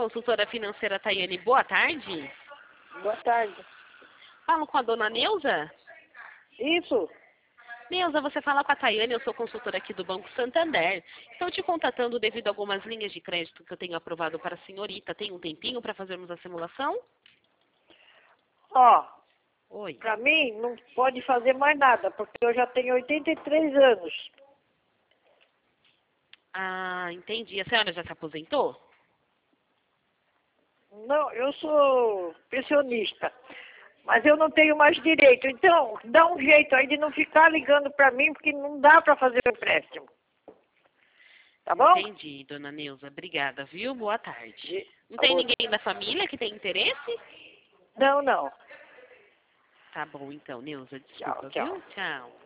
Consultora financeira Tayane, boa tarde. Boa tarde. Falo com a dona Neuza? Isso? Neuza, você fala com a Tayane, eu sou consultora aqui do Banco Santander. Estou te contatando devido a algumas linhas de crédito que eu tenho aprovado para a senhorita. Tem um tempinho para fazermos a simulação? Ó, Oi. pra mim não pode fazer mais nada, porque eu já tenho 83 anos. Ah, entendi. A senhora já se aposentou? Não, eu sou pensionista, mas eu não tenho mais direito. Então, dá um jeito aí de não ficar ligando pra mim, porque não dá pra fazer o empréstimo. Tá bom? Entendi, dona Neuza. Obrigada, viu? Boa tarde. E- Não tem ninguém da família que tem interesse? Não, não. Tá bom, então, Neuza. Tchau, Desculpa, tchau. viu? Tchau.